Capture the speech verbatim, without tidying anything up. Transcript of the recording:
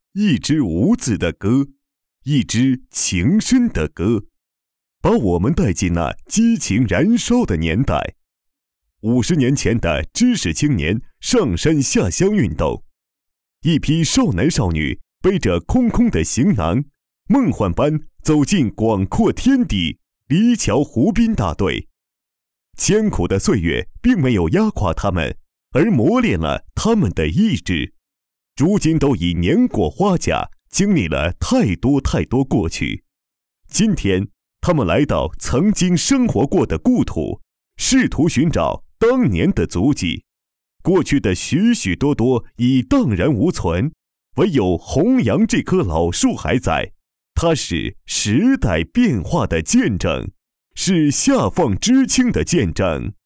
一支无字的歌，一支情深的歌，把我们带进那激情燃烧的年代。五十年前的知识青年上山下乡运动，一批少男少女背着空空的行囊，梦幻般走进广阔天地，黎桥湖滨大队。艰苦的岁月并没有压垮他们，而磨练了他们的意志。如今都已年过花甲，经历了太多太多过去。今天他们来到曾经生活过的故土，试图寻找当年的足迹。过去的许许多多已荡然无存，唯有弘扬这棵老树还在。它是时代变化的见证，是下放知青的见证。